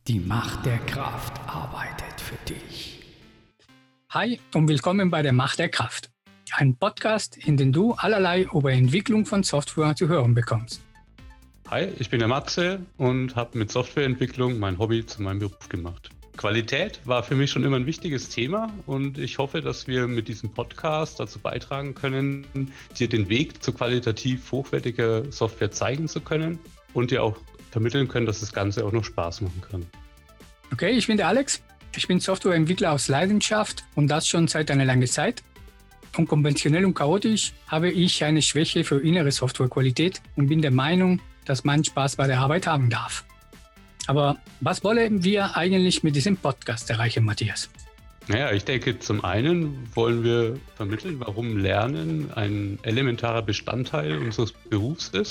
Die Macht der Kraft arbeitet für dich. Hi und willkommen bei der Macht der Kraft, ein Podcast, in dem du allerlei über Entwicklung von Software zu hören bekommst. Hi, ich bin der Matze und habe mit Softwareentwicklung mein Hobby zu meinem Beruf gemacht. Qualität war für mich schon immer ein wichtiges Thema und ich hoffe, dass wir mit diesem Podcast dazu beitragen können, dir den Weg zu qualitativ hochwertiger Software zeigen zu können und dir auch vermitteln können, dass das Ganze auch noch Spaß machen kann. Okay, ich bin der Alex. Ich bin Softwareentwickler aus Leidenschaft und das schon seit einer langen Zeit. Unkonventionell und chaotisch habe ich eine Schwäche für innere Softwarequalität und bin der Meinung, dass man Spaß bei der Arbeit haben darf. Aber was wollen wir eigentlich mit diesem Podcast erreichen, Matthias? Naja, ich denke, zum einen wollen wir vermitteln, warum Lernen ein elementarer Bestandteil unseres Berufs ist.